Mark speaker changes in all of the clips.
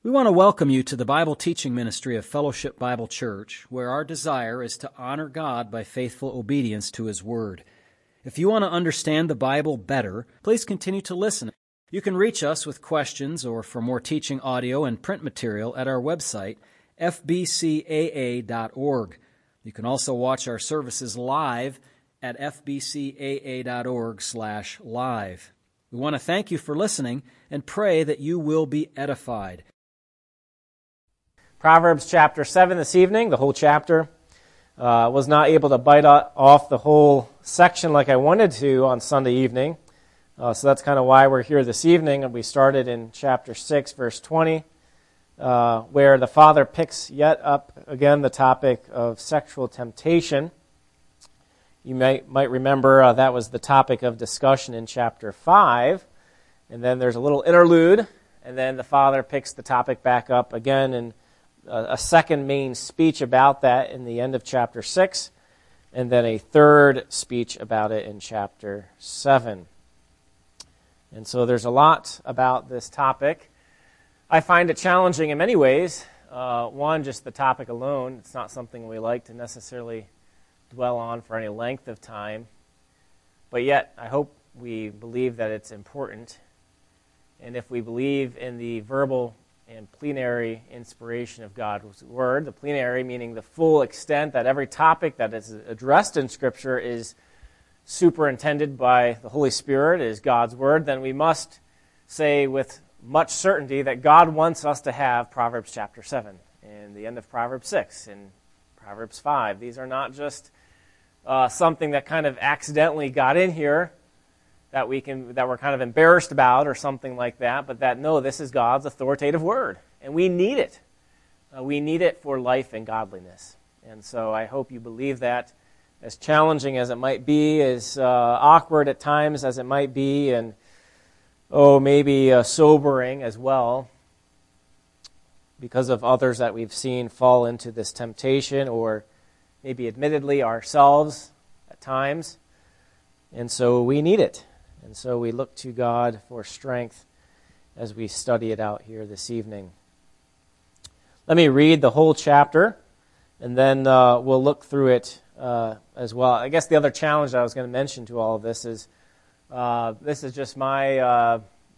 Speaker 1: We want to welcome you to the Bible teaching ministry of Fellowship Bible Church, where our desire is to honor God by faithful obedience to His Word. If you want to understand the Bible better, please continue to listen. You can reach us with questions or for more teaching audio and print material at our website, fbcaa.org. You can also watch our services live at fbcaa.org/live. We want to thank you for listening and pray that you will be edified.
Speaker 2: Proverbs chapter 7 this evening, the whole chapter. Was not able to bite off the whole section like I wanted to on Sunday evening. So that's kind of why we're here this evening. And we started in chapter 6, verse 20, where the father picks yet up again the topic of sexual temptation. You might remember that was the topic of discussion in chapter 5. And then there's a little interlude, and then the father picks the topic back up again in a second main speech about that in the end of chapter 6, and then a third speech about it in chapter 7. And so there's a lot about this topic. I find it challenging in many ways. One, just the topic alone. It's not something we like to necessarily dwell on for any length of time. But yet, I hope we believe that it's important. And if we believe in the verbal and plenary inspiration of God's Word, the plenary meaning the full extent that every topic that is addressed in Scripture is superintended by the Holy Spirit, is God's Word, then we must say with much certainty that God wants us to have Proverbs chapter 7 and the end of Proverbs 6 and Proverbs 5. These are not just something that kind of accidentally got in here that we're kind of embarrassed about or something like that, but that, no, this is God's authoritative Word, and we need it. We need it for life and godliness. And so I hope you believe that, as challenging as it might be, as awkward at times as it might be, and maybe sobering as well, because of others that we've seen fall into this temptation, or maybe admittedly ourselves at times. And so we need it. And so we look to God for strength as we study it out here this evening. Let me read the whole chapter, and then we'll look through it as well. I guess the other challenge that I was going to mention to all of this is just my,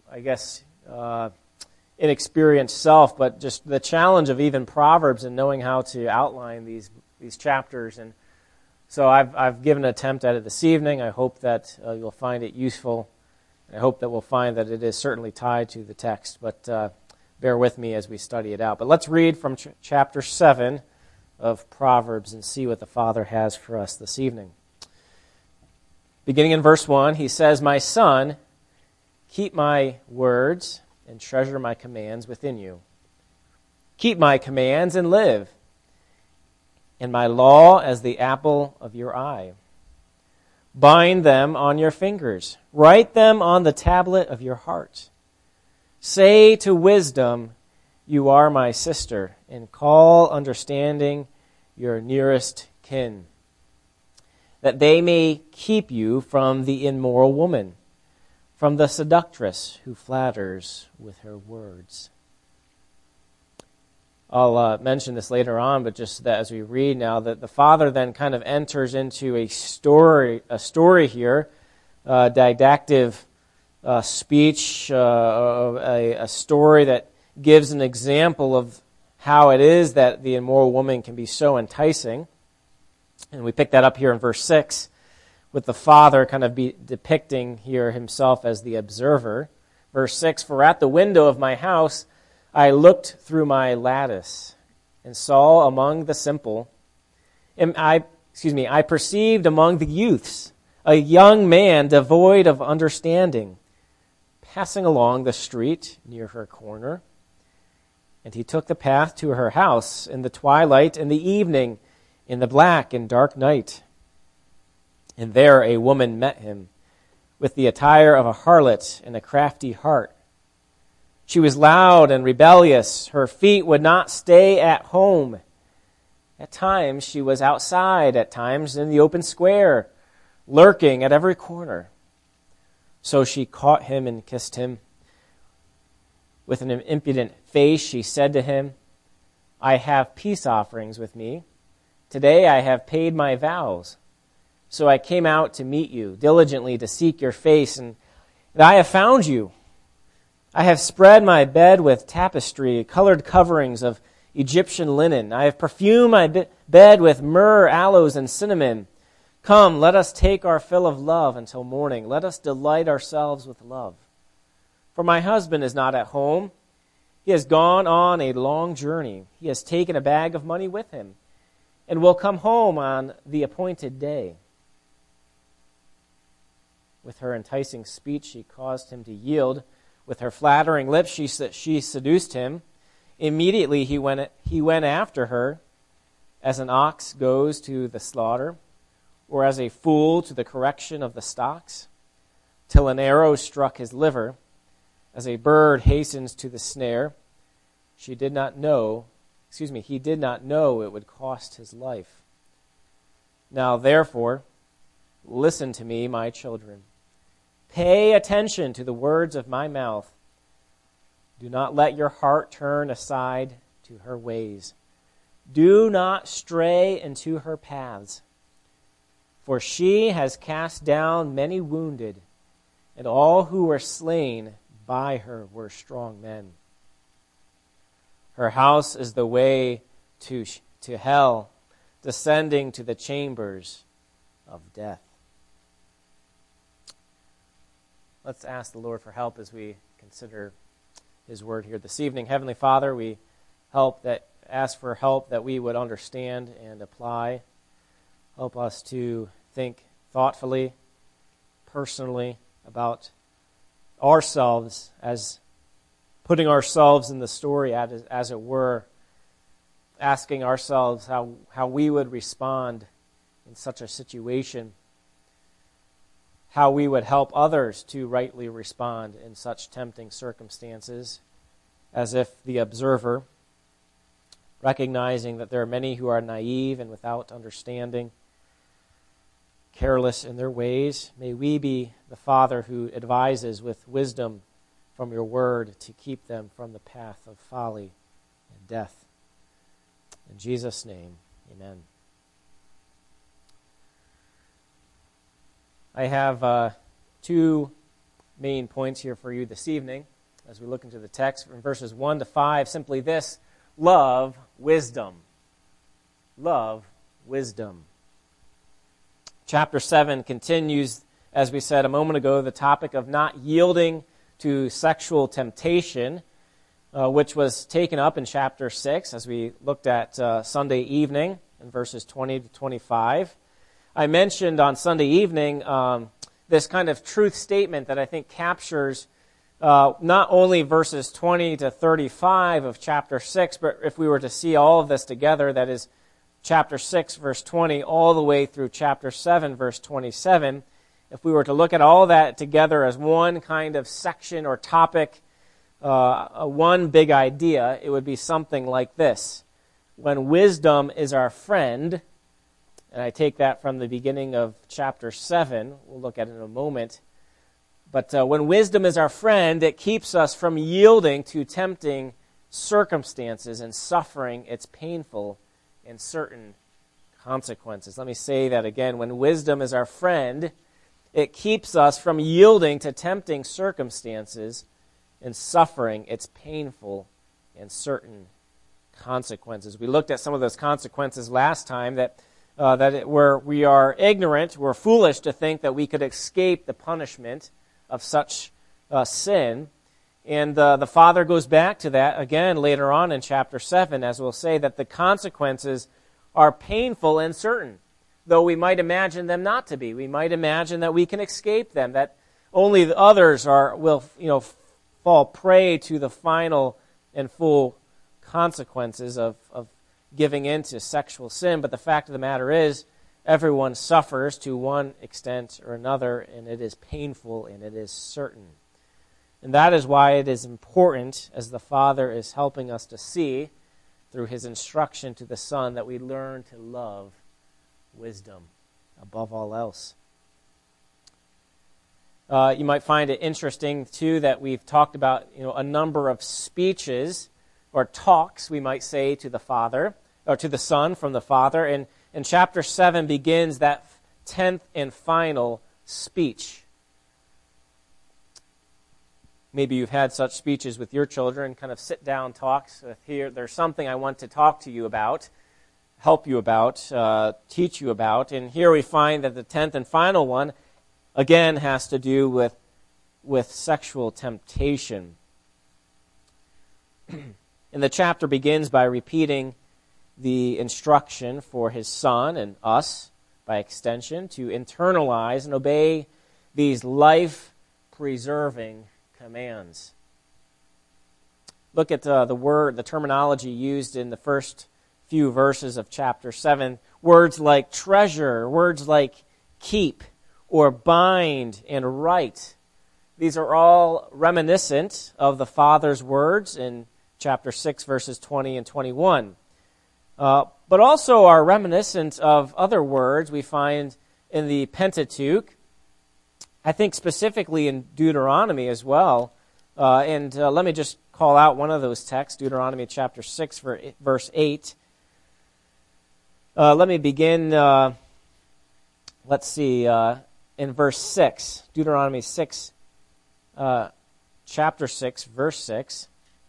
Speaker 2: inexperienced self, but just the challenge of even Proverbs and knowing how to outline these chapters. And so I've given an attempt at it this evening. I hope that you'll find it useful. I hope that we'll find that it is certainly tied to the text, but bear with me as we study it out. But let's read from chapter 7 of Proverbs and see what the Father has for us this evening. Beginning in verse 1, he says, "My son, keep my words and treasure my commands within you. Keep my commands and live, and my law as the apple of your eye. Bind them on your fingers. Write them on the tablet of your heart. Say to wisdom, you are my sister, and call understanding your nearest kin, that they may keep you from the immoral woman, from the seductress who flatters with her words." I'll mention this later on, but just that as we read now, that the father then kind of enters into a story here, didactic speech, a story that gives an example of how it is that the immoral woman can be so enticing. And we pick that up here in verse 6, with the father kind of depicting here himself as the observer. Verse 6, "For at the window of my house I looked through my lattice and saw among the simple, I perceived among the youths a young man devoid of understanding, passing along the street near her corner. And he took the path to her house in the twilight and the evening, in the black and dark night. And there a woman met him, with the attire of a harlot and a crafty heart. She was loud and rebellious. Her feet would not stay at home. At times she was outside, at times in the open square, lurking at every corner. So she caught him and kissed him. With an impudent face, she said to him, I have peace offerings with me. Today I have paid my vows. So I came out to meet you, diligently to seek your face, and I have found you. I have spread my bed with tapestry, colored coverings of Egyptian linen. I have perfumed my bed with myrrh, aloes, and cinnamon. Come, let us take our fill of love until morning. Let us delight ourselves with love. For my husband is not at home. He has gone on a long journey. He has taken a bag of money with him and will come home on the appointed day. With her enticing speech, she caused him to yield. With her flattering lips, she seduced him. Immediately he went after her, as an ox goes to the slaughter, or as a fool to the correction of the stocks, till an arrow struck his liver, as a bird hastens to the snare. He did not know it would cost his life. Now therefore, listen to me, my children. Pay attention to the words of my mouth. Do not let your heart turn aside to her ways. Do not stray into her paths. For she has cast down many wounded, and all who were slain by her were strong men. Her house is the way to hell, descending to the chambers of death. Let's ask the Lord for help as we consider his word here this evening. Heavenly Father, we ask for help that we would understand and apply. Help us to think thoughtfully, personally about ourselves, as putting ourselves in the story, as it were, asking ourselves how we would respond in such a situation, how we would help others to rightly respond in such tempting circumstances, as if the observer, recognizing that there are many who are naive and without understanding, careless in their ways. May we be the Father who advises with wisdom from your word to keep them from the path of folly and death. In Jesus' name, amen. I have two main points here for you this evening as we look into the text from verses 1 to 5. Simply this: love wisdom. Love wisdom. Chapter 7 continues, as we said a moment ago, the topic of not yielding to sexual temptation, which was taken up in chapter 6 as we looked at Sunday evening in verses 20 to 25. I mentioned on Sunday evening this kind of truth statement that I think captures not only verses 20 to 35 of chapter 6, but if we were to see all of this together, that is chapter 6, verse 20, all the way through chapter 7, verse 27, if we were to look at all that together as one kind of section or topic, one big idea, it would be something like this. When wisdom is our friend, and I take that from the beginning of chapter 7, we'll look at it in a moment, but when wisdom is our friend, it keeps us from yielding to tempting circumstances and suffering its painful and certain consequences. Let me say that again. When wisdom is our friend, it keeps us from yielding to tempting circumstances and suffering its painful and certain consequences. We looked at some of those consequences last time, where we are ignorant, we're foolish to think that we could escape the punishment of such sin. And the Father goes back to that again later on in chapter 7, as we'll say, that the consequences are painful and certain, though we might imagine them not to be. We might imagine that we can escape them, that only the others will fall prey to the final and full consequences of giving in to sexual sin. But the fact of the matter is, everyone suffers to one extent or another, and it is painful and it is certain. And that is why it is important, as the Father is helping us to see through his instruction to the Son, that we learn to love wisdom above all else. You might find it interesting, too, that we've talked about a number of speeches or talks, we might say, to the Father, or to the Son from the Father. And chapter 7 begins that 10th and final speech. Maybe you've had such speeches with your children, kind of sit-down talks. Here, there's something I want to talk to you about, help you about, teach you about. And here we find that the 10th and final one, again, has to do with sexual temptation. And the chapter begins by repeating the instruction for his Son and us, by extension, to internalize and obey these life-preserving commands. Look at the terminology used in the first few verses of chapter 7. Words like treasure, words like keep, or bind and write. These are all reminiscent of the Father's words in chapter 6, verses 20 and 21. But also are reminiscent of other words we find in the Pentateuch, I think specifically in Deuteronomy as well. And let me just call out one of those texts, Deuteronomy chapter 6, verse 8. Let me begin, in verse 6, Deuteronomy 6, chapter 6, verse 6.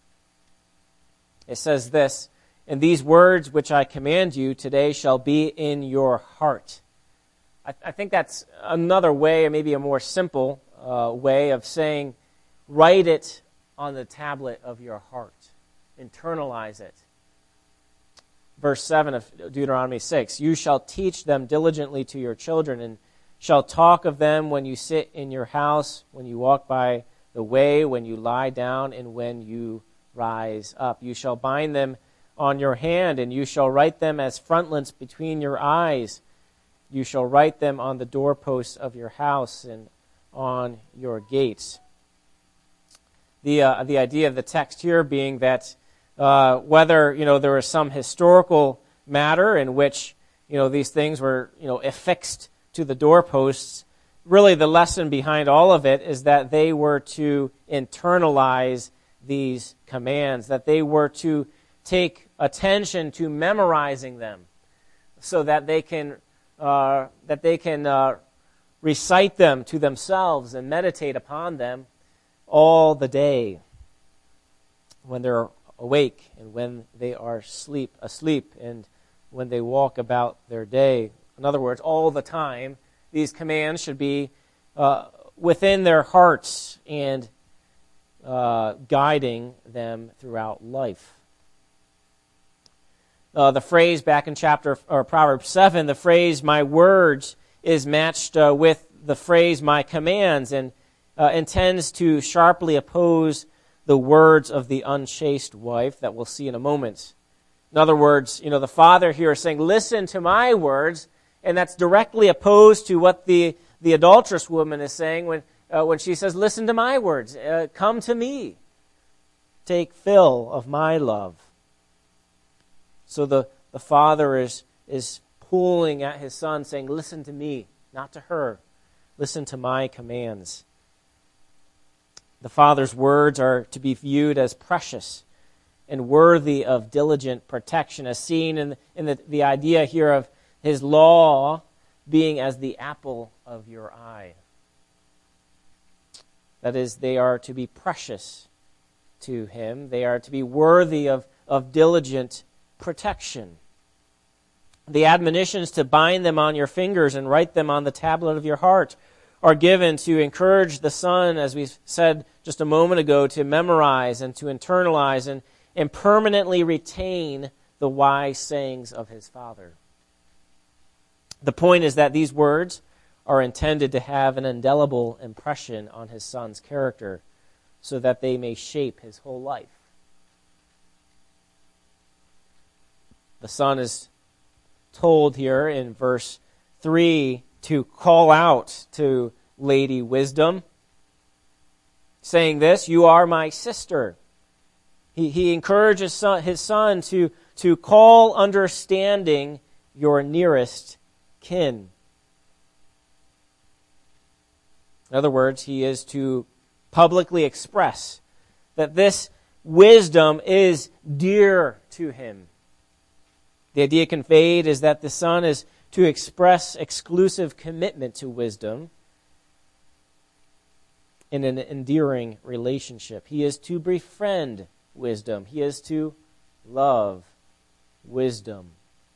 Speaker 2: It says this, "And these words which I command you today shall be in your heart." I think that's another way, or maybe a more simple way of saying, write it on the tablet of your heart. Internalize it. Verse 7 of Deuteronomy 6, "You shall teach them diligently to your children, and shall talk of them when you sit in your house, when you walk by the way, when you lie down, and when you rise up. You shall bind them on your hand, and you shall write them as frontlets between your eyes. You shall write them on the doorposts of your house and on your gates." The idea of the text here being that whether there was some historical matter in which these things were affixed to the doorposts, really the lesson behind all of it is that they were to internalize these commands, that they were to take attention to memorizing them, so that they can recite them to themselves and meditate upon them all the day, when they're awake and when they are asleep and when they walk about their day. In other words, all the time, these commands should be within their hearts and guiding them throughout life. The phrase back in Proverbs 7, the phrase "my words" is matched with the phrase "my commands," and intends to sharply oppose the words of the unchaste wife that we'll see in a moment. In other words, the Father here is saying, "Listen to my words," and that's directly opposed to what the adulterous woman is saying when she says, "Listen to my words, come to me, take fill of my love." So the Father is pulling at his Son, saying, "Listen to me, not to her. Listen to my commands." The Father's words are to be viewed as precious and worthy of diligent protection, as seen in the idea here of his law being as the apple of your eye. That is, they are to be precious to him. They are to be worthy of diligent protection. The admonitions to bind them on your fingers and write them on the tablet of your heart are given to encourage the Son, as we said just a moment ago, to memorize and to internalize and permanently retain the wise sayings of his Father. The point is that these words are intended to have an indelible impression on his Son's character, so that they may shape his whole life. The Son is told here in verse 3 to call out to Lady Wisdom, saying this, "You are my sister." He encourages his Son to call understanding your nearest kin. In other words, he is to publicly express that this wisdom is dear to him. The idea conveyed is that the son is to express exclusive commitment to wisdom in an endearing relationship. He is to befriend wisdom. He is to love wisdom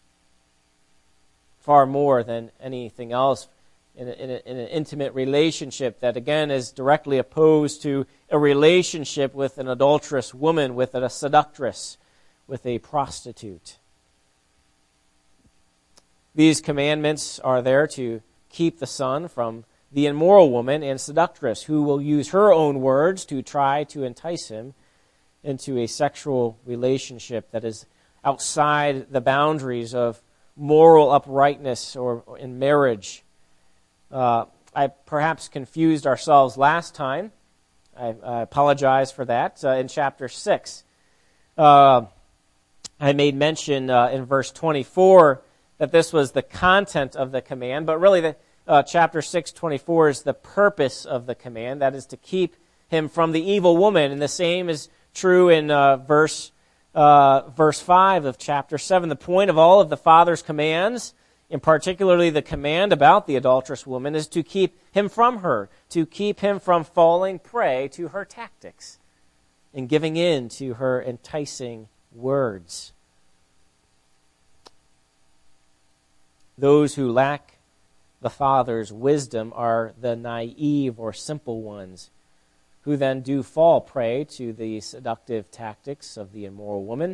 Speaker 2: far more than anything else in an intimate relationship that, again, is directly opposed to a relationship with an adulterous woman, with a seductress, with a prostitute. These commandments are there to keep the son from the immoral woman and seductress who will use her own words to try to entice him into a sexual relationship that is outside the boundaries of moral uprightness or in marriage. I perhaps confused ourselves last time. I apologize for that. In chapter 6, I made mention in verse 24 that this was the content of the command, but really chapter 6:24 is the purpose of the command, that is to keep him from the evil woman. And the same is true in verse 5 of chapter 7. The point of all of the Father's commands, and particularly the command about the adulterous woman, is to keep him from her, to keep him from falling prey to her tactics and giving in to her enticing words. Those who lack the Father's wisdom are the naive or simple ones, who then do fall prey to the seductive tactics of the immoral woman.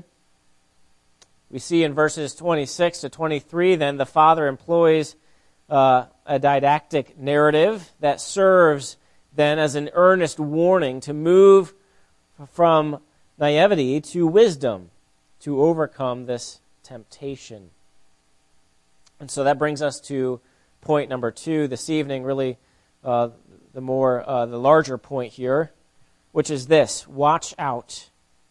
Speaker 2: We see in verses 26 to 23, then, the Father employs a didactic narrative that serves then as an earnest warning to move from naivety to wisdom to overcome this temptation. And so that brings us to point number 2 this evening, really the larger point here, which is this: watch out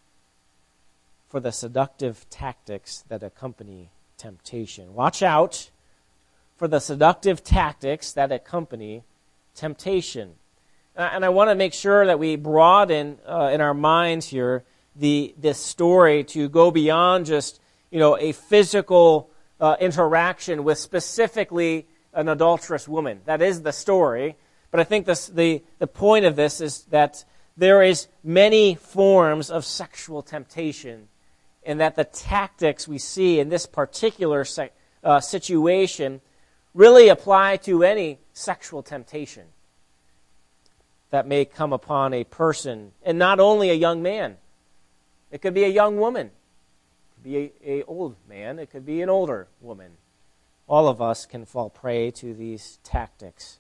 Speaker 2: for the seductive tactics that accompany temptation. Watch out for the seductive tactics that accompany temptation. And I want to make sure that we broaden in our minds here this story to go beyond just a physical interaction with specifically an adulterous woman. That is the story. But I think the point of this is that there is many forms of sexual temptation, and that the tactics we see in this particular situation really apply to any sexual temptation that may come upon a person, and not only a young man. It could be a young woman. It could be an old man. It could be an older woman. All of us can fall prey to these tactics.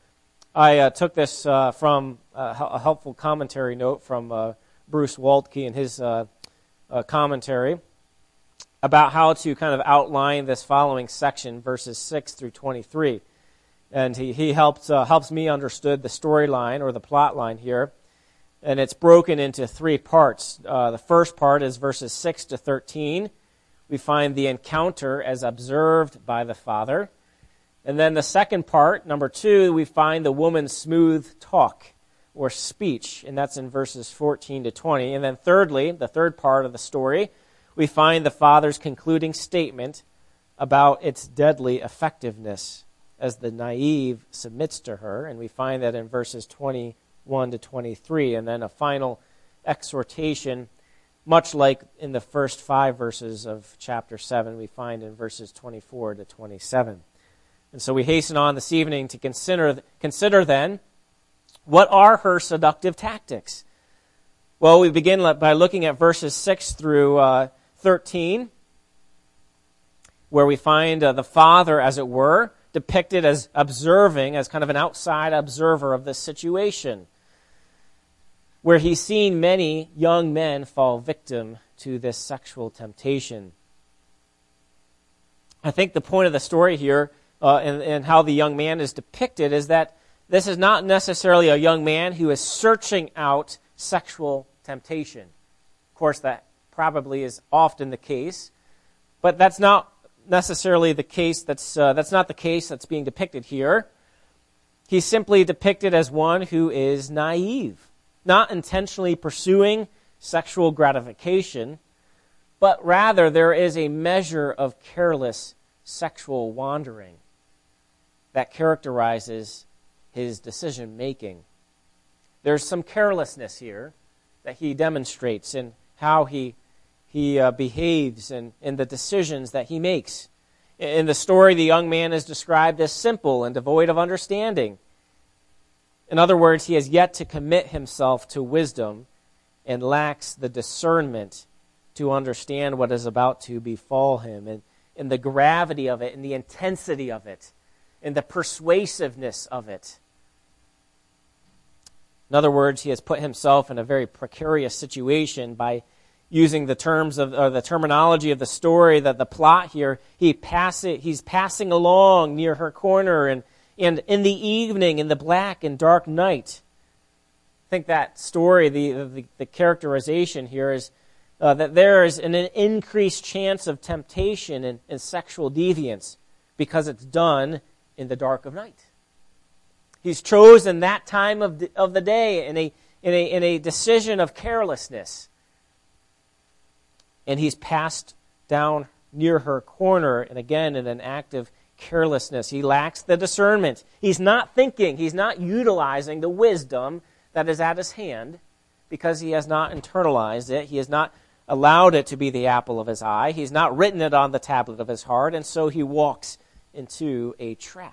Speaker 2: I took this from a helpful commentary note from Bruce Waltke in his commentary about how to kind of outline this following section, verses 6 through 23. And he helps me understand the storyline or the plot line here. And it's broken into 3 parts. The first part is verses 6 to 13. We find the encounter as observed by the Father. And then the second part, number 2, we find the woman's smooth talk or speech, and that's in verses 14 to 20. And then thirdly, the third part of the story, we find the Father's concluding statement about its deadly effectiveness as the naive submits to her, and we find that in verses 21 to 23. And then a final exhortation, much like in the first 5 verses of chapter 7, we find in verses 24 to 27. And so we hasten on this evening to consider then, what are her seductive tactics? Well, we begin by looking at verses 6 through 13, where we find the Father, as it were, depicted as observing, as kind of an outside observer of this situation, where he's seen many young men fall victim to this sexual temptation. I think the point of the story here, and how the young man is depicted, is that this is not necessarily a young man who is searching out sexual temptation. Of course, that probably is often the case, but that's not necessarily the case. That's not the case that's being depicted here. He's simply depicted as one who is naive, not intentionally pursuing sexual gratification, but rather there is a measure of careless sexual wandering that characterizes his decision-making. There's some carelessness here that he demonstrates in how he behaves and in the decisions that he makes. In the story, the young man is described as simple and devoid of understanding. In other words, he has yet to commit himself to wisdom and lacks the discernment to understand what is about to befall him, and the gravity of it, and the intensity of it, and the persuasiveness of it. In other words, he has put himself in a very precarious situation by using the terminology of the story, that the plot here. He's passing along near her corner, and in the evening, in the black and dark night. I think that story, the characterization here is that there is an increased chance of temptation and sexual deviance because it's done in the dark of night. He's chosen that time of the day in a decision of carelessness. And he's passed down near her corner, and again in an act of carelessness. He lacks the discernment. He's not thinking, he's not utilizing the wisdom that is at his hand because he has not internalized it. He has not allowed it to be the apple of his eye. He's not written it on the tablet of his heart, and so he walks into a trap.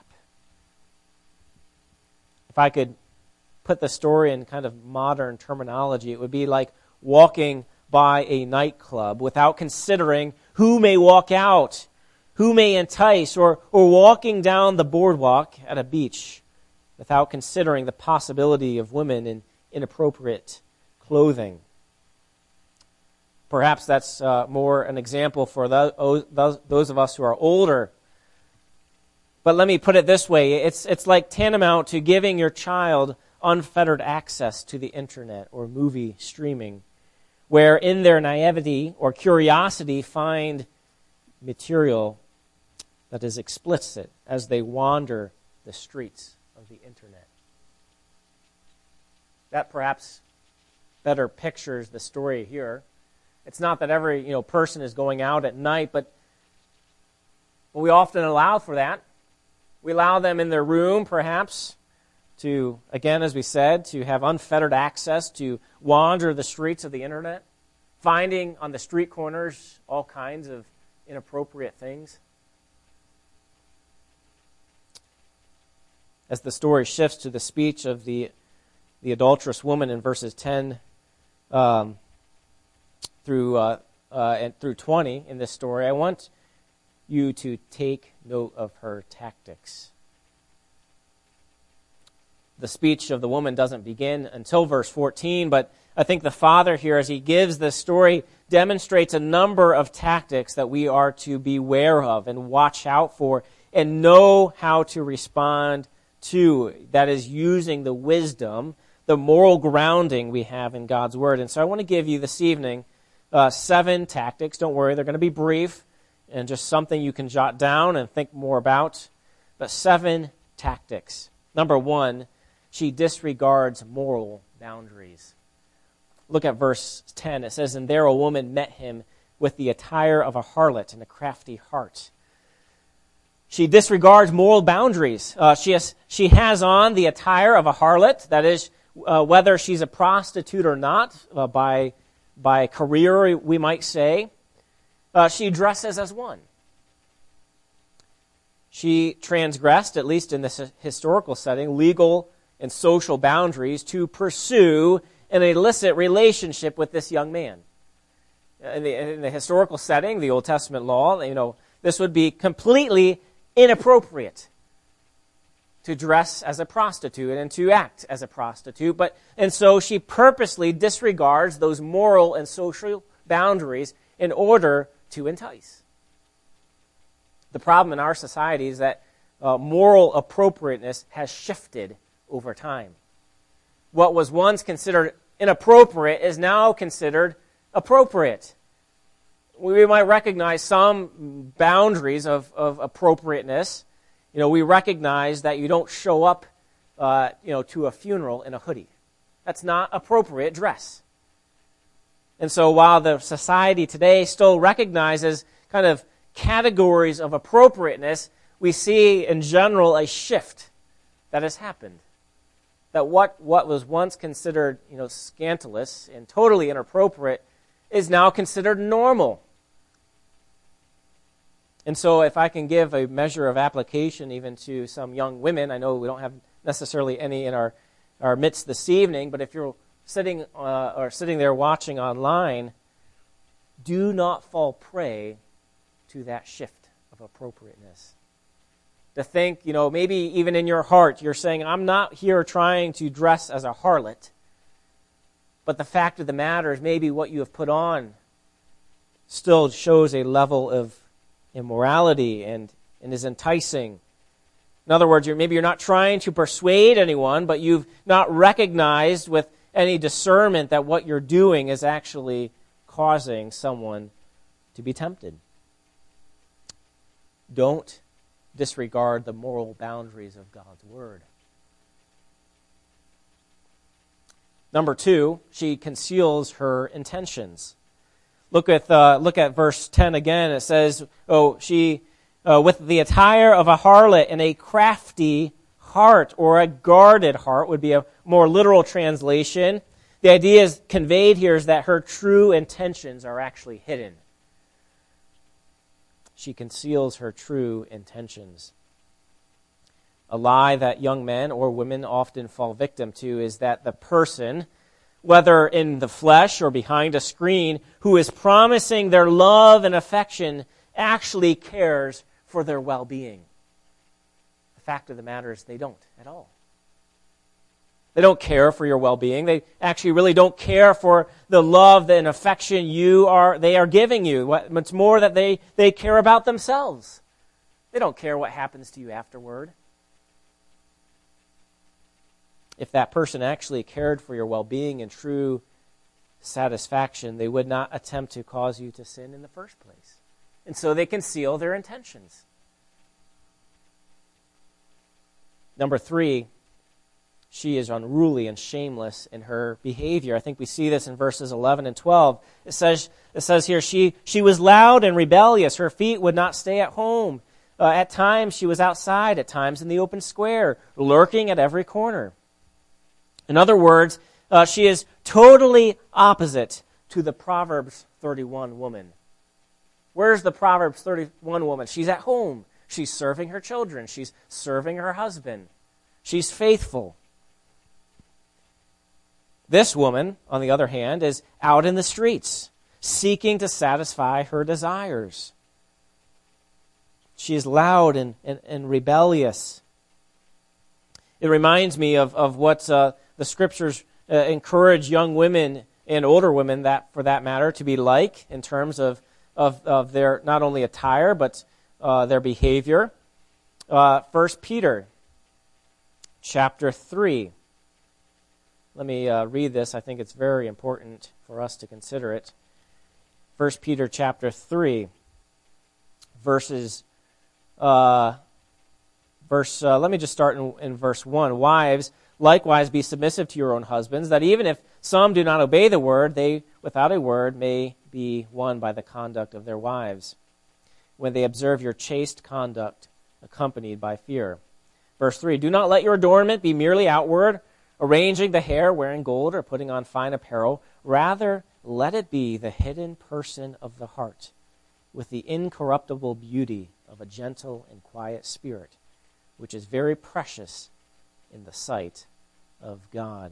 Speaker 2: If I could put the story in kind of modern terminology, it would be like walking by a nightclub without considering who may walk out, who may entice, or walking down the boardwalk at a beach without considering the possibility of women in inappropriate clothing. Perhaps that's more an example for those of us who are older. But let me put it this way. It's like tantamount to giving your child unfettered access to the internet or movie streaming, where in their naivety or curiosity find material that is explicit as they wander the streets of the internet. That perhaps better pictures the story here. It's not that every person is going out at night, but we often allow for that. We allow them in their room, perhaps, to, again, as we said, to have unfettered access to wander the streets of the internet, finding on the street corners all kinds of inappropriate things. As the story shifts to the speech of the adulterous woman in verses 10 through 20 in this story, I want you to take note of her tactics. The speech of the woman doesn't begin until verse 14, but I think the father here, as he gives this story, demonstrates a number of tactics that we are to beware of and watch out for and know how to respond to. That is, using the wisdom, the moral grounding we have in God's Word. And so I want to give you this evening 7 tactics. Don't worry, they're going to be brief and just something you can jot down and think more about. But 7 tactics. Number 1, she disregards moral boundaries. Look at verse 10. It says, "And there a woman met him with the attire of a harlot and a crafty heart." She disregards moral boundaries. She has on the attire of a harlot, that is, whether she's a prostitute or not, by career, we might say. She dresses as one. She transgressed, at least in this historical setting, legal and social boundaries to pursue an illicit relationship with this young man. In the historical setting, the Old Testament law, this would be completely inappropriate to dress as a prostitute and to act as a prostitute. And so she purposely disregards those moral and social boundaries in order to entice. The problem in our society is that moral appropriateness has shifted over time. What was once considered inappropriate is now considered appropriate. We might recognize some boundaries of appropriateness. We recognize that you don't show up to a funeral in a hoodie. That's not appropriate dress. And so while the society today still recognizes kind of categories of appropriateness, we see in general a shift that has happened. That what was once considered, scandalous and totally inappropriate is now considered normal. And so if I can give a measure of application even to some young women, I know we don't have necessarily any in our midst this evening, but if you're sitting there watching online, do not fall prey to that shift of appropriateness. To think, maybe even in your heart, you're saying, I'm not here trying to dress as a harlot, but the fact of the matter is maybe what you have put on still shows a level of immorality and is enticing. In other words, maybe you're not trying to persuade anyone, but you've not recognized with any discernment that what you're doing is actually causing someone to be tempted. Don't disregard the moral boundaries of God's Word. Number 2, she conceals her intentions. Look at verse 10 again. It says, she with the attire of a harlot and a crafty heart, or a guarded heart would be a more literal translation. The idea is conveyed here is that her true intentions are actually hidden. She conceals her true intentions. A lie that young men or women often fall victim to is that the person, whether in the flesh or behind a screen, who is promising their love and affection actually cares for their well-being. The fact of the matter is they don't at all. They don't care for your well-being. They actually really don't care for the love and affection they are giving you. It's more that they care about themselves. They don't care what happens to you afterward. If that person actually cared for your well-being and true satisfaction, they would not attempt to cause you to sin in the first place. And so they conceal their intentions. Number 3, she is unruly and shameless in her behavior. I think we see this in verses 11 and 12. It says here, she was loud and rebellious. Her feet would not stay at home. At times she was outside, at times in the open square, lurking at every corner. In other words, she is totally opposite to the Proverbs 31 woman. Where's the Proverbs 31 woman? She's at home. She's serving her children. She's serving her husband. She's faithful. This woman, on the other hand, is out in the streets, seeking to satisfy her desires. She is loud and rebellious. It reminds me of what the Scriptures encourage young women and older women, that for that matter, to be like in terms of their not only attire but their behavior. 1 Peter chapter 3. Let me read this. I think it's very important for us to consider it. 1 Peter chapter 3, let me just start in verse 1. Wives, likewise be submissive to your own husbands, that even if some do not obey the word, they without a word may be won by the conduct of their wives, when they observe your chaste conduct accompanied by fear. Verse 3, do not let your adornment be merely outward, arranging the hair, wearing gold, or putting on fine apparel. Rather, let it be the hidden person of the heart, with the incorruptible beauty of a gentle and quiet spirit, which is very precious in the sight of God.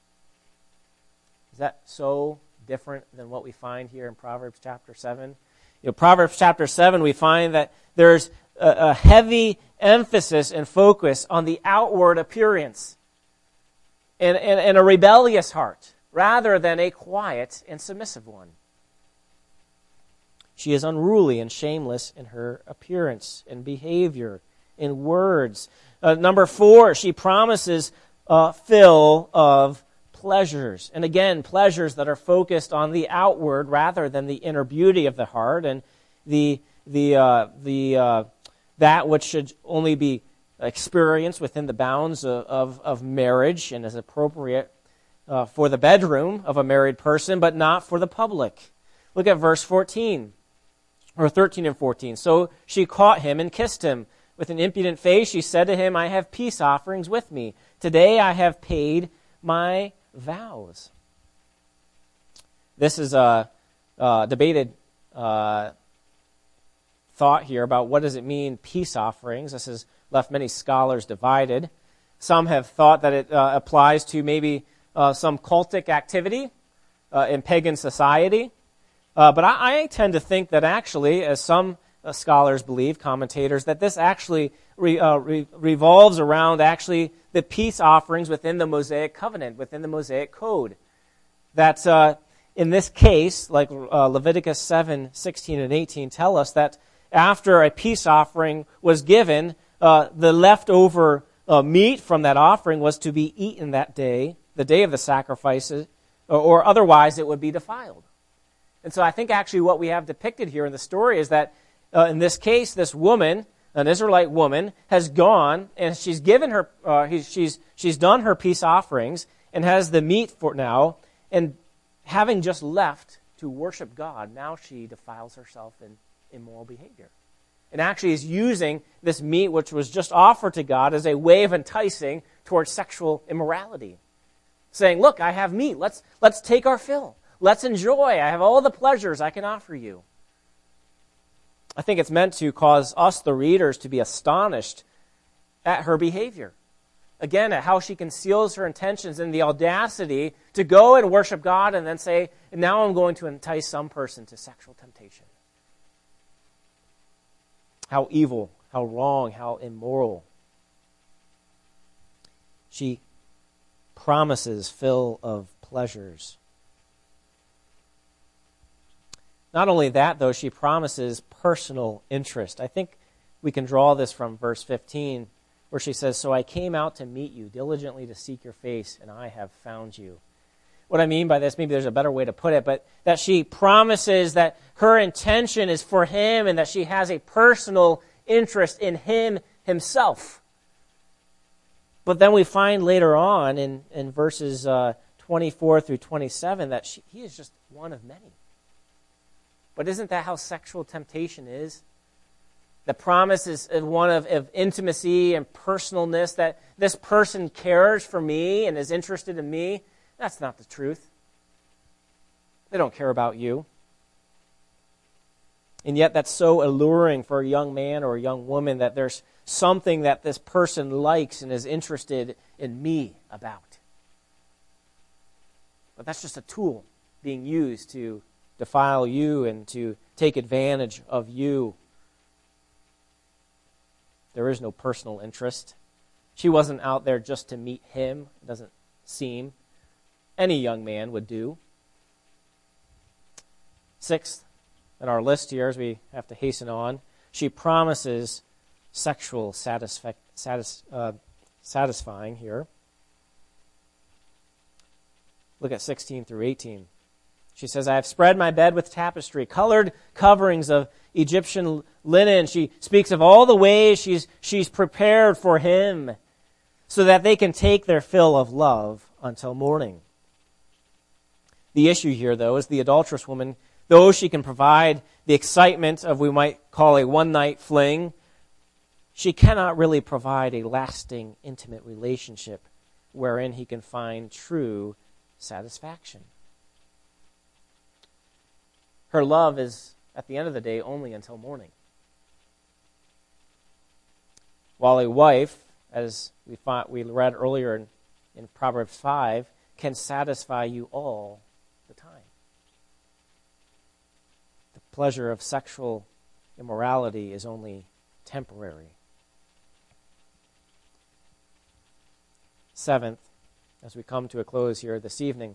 Speaker 2: Is that so different than what we find here in Proverbs chapter 7? Proverbs chapter 7, we find that there's a heavy emphasis and focus on the outward appearance and a rebellious heart, rather than a quiet and submissive one. She is unruly and shameless in her appearance and behavior, in words. Number 4, she promises fill of pleasures. And again, pleasures that are focused on the outward rather than the inner beauty of the heart, and that which should only be experience within the bounds of marriage and is appropriate for the bedroom of a married person, but not for the public. Look at verse 14, or 13 and 14. So she caught him and kissed him. With an impudent face, she said to him, I have peace offerings with me. Today I have paid my vows. This is a debated thought here about what does it mean, peace offerings. This has left many scholars divided. Some have thought that it applies to maybe some cultic activity in pagan society. But I tend to think that actually, as some scholars believe, commentators, that this actually revolves around actually the peace offerings within the Mosaic covenant, within the Mosaic code. That in this case, like Leviticus 7, 16 and 18 tell us that after a peace offering was given, the leftover meat from that offering was to be eaten that day, the day of the sacrifices, or otherwise it would be defiled. And so I think actually what we have depicted here in the story is that in this case, this woman, an Israelite woman, has gone and she's given her, she's done her peace offerings and has the meat for now. And having just left to worship God, now she defiles herself in immoral behavior. And actually is using this meat, which was just offered to God, as a way of enticing towards sexual immorality. Saying, look, I have meat. Let's take our fill. Let's enjoy. I have all the pleasures I can offer you. I think it's meant to cause us, the readers, to be astonished at her behavior. Again, at how she conceals her intentions and the audacity to go and worship God and then say, now I'm going to entice some person to sexual temptation. How evil, how wrong, how immoral. She promises fill of pleasures. Not only that, though, she promises personal interest. I think we can draw this from verse 15, where she says, so I came out to meet you, diligently to seek your face, and I have found you. What I mean by this, maybe there's a better way to put it, but that she promises that her intention is for him and that she has a personal interest in him himself. But then we find later on in verses 24 through 27 that he is just one of many. But isn't that how sexual temptation is? The promise is one of intimacy and personalness, that this person cares for me and is interested in me. That's not the truth. They don't care about you. And yet that's so alluring for a young man or a young woman that there's something that this person likes and is interested in me about. But that's just a tool being used to defile you and to take advantage of you. There is no personal interest. She wasn't out there just to meet him. It doesn't seem. Any young man would do. Sixth in our list here, as we have to hasten on, she promises sexual satisfying here. Look at 16 through 18. She says, I have spread my bed with tapestry, colored coverings of Egyptian linen. She speaks of all the ways she's prepared for him so that they can take their fill of love until morning. The issue here, though, is the adulterous woman, though she can provide the excitement of we might call a one-night fling, she cannot really provide a lasting, intimate relationship wherein he can find true satisfaction. Her love is, at the end of the day, only until morning. While a wife, as we read earlier in Proverbs 5, can satisfy you all the time. The pleasure of sexual immorality is only temporary. Seventh, as we come to a close here this evening,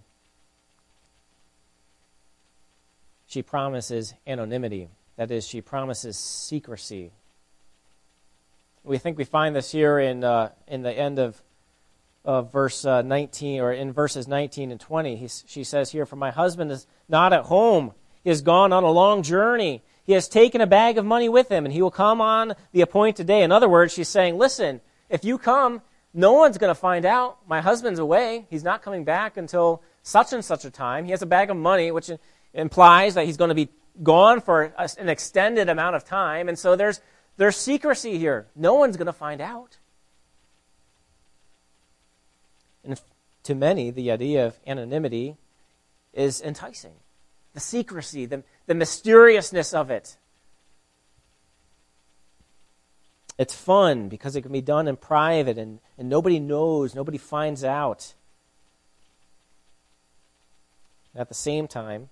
Speaker 2: she promises anonymity. That is, she promises secrecy. We think we find this here in the end of verse 19, or in verses 19 and 20. She says here, for my husband is not at home. He has gone on a long journey. He has taken a bag of money with him, and he will come on the appointed day. In other words, she's saying, listen, if you come, no one's going to find out. My husband's away. He's not coming back until such and such a time. He has a bag of money, which implies that he's going to be gone for an extended amount of time. And so there's secrecy here. No one's going to find out. And to many, the idea of anonymity is enticing. The secrecy, the mysteriousness of it. It's fun because it can be done in private and nobody knows, nobody finds out. At the same time,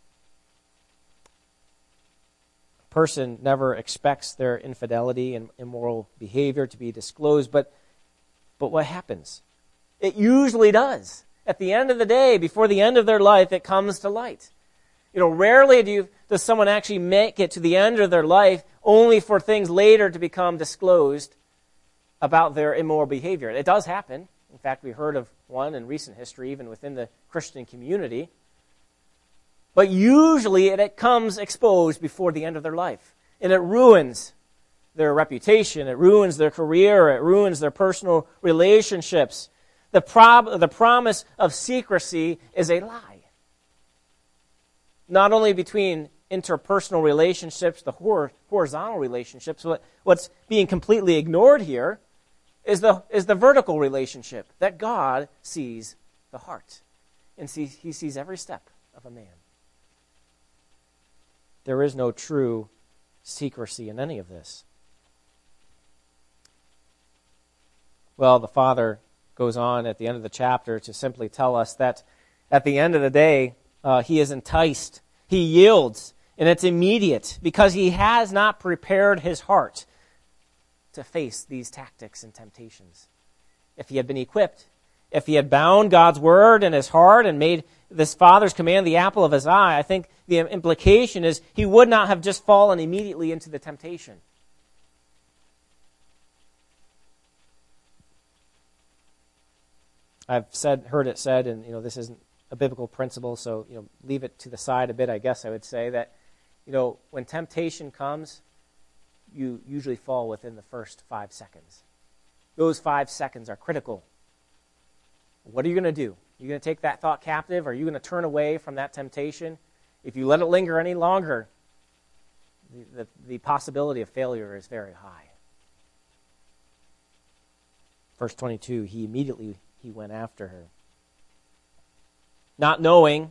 Speaker 2: a person never expects their infidelity and immoral behavior to be disclosed, but what happens? It usually does. At the end of the day, before the end of their life, it comes to light. Rarely does someone actually make it to the end of their life only for things later to become disclosed about their immoral behavior. It does happen. In fact, we heard of one in recent history, even within the Christian community. But usually it comes exposed before the end of their life. And it ruins their reputation. It ruins their career. It ruins their personal relationships. The promise of secrecy is a lie. Not only between interpersonal relationships, the horizontal relationships, what's being completely ignored here is the vertical relationship, that God sees the heart. And he sees every step of a man. There is no true secrecy in any of this. Well, the Father goes on at the end of the chapter to simply tell us that at the end of the day, he is enticed. He yields, and it's immediate because he has not prepared his heart to face these tactics and temptations. If he had been equipped, if he had bound God's word in his heart and made this Father's command the apple of his eye, I think the implication is he would not have just fallen immediately into the temptation. I've heard it said, and this isn't a biblical principle, so leave it to the side a bit, I guess I would say, that when temptation comes, you usually fall within the first 5 seconds. Those 5 seconds are critical. What are you going to do? Are you going to take that thought captive? Are you going to turn away from that temptation? If you let it linger any longer, the possibility of failure is very high. Verse 22, he immediately went after her, not knowing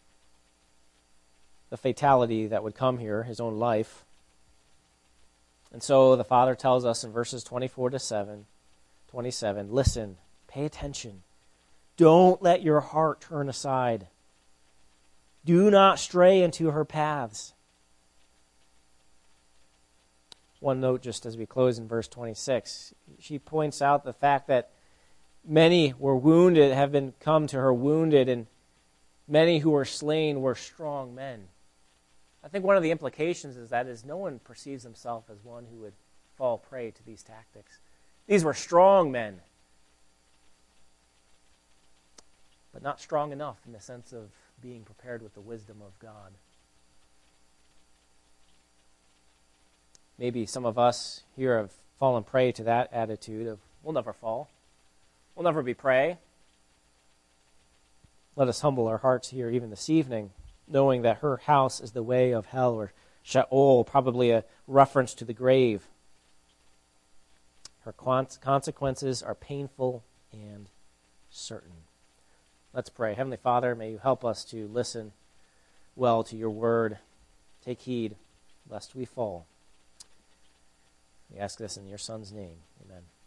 Speaker 2: the fatality that would come here, his own life. And so the Father tells us in verses 24 to 27, listen, pay attention. Don't let your heart turn aside. Do not stray into her paths. One note just as we close in verse 26. She points out the fact that many were wounded, have been come to her wounded, and many who were slain were strong men. I think one of the implications is that no one perceives himself as one who would fall prey to these tactics. These were strong men, but not strong enough in the sense of being prepared with the wisdom of God. Maybe some of us here have fallen prey to that attitude of, we'll never fall. We'll never be prey. Let us humble our hearts here even this evening, knowing that her house is the way of hell, or Sheol, probably a reference to the grave. Her consequences are painful and certain. Let's pray. Heavenly Father, may you help us to listen well to your word. Take heed lest we fall. We ask this in your Son's name. Amen.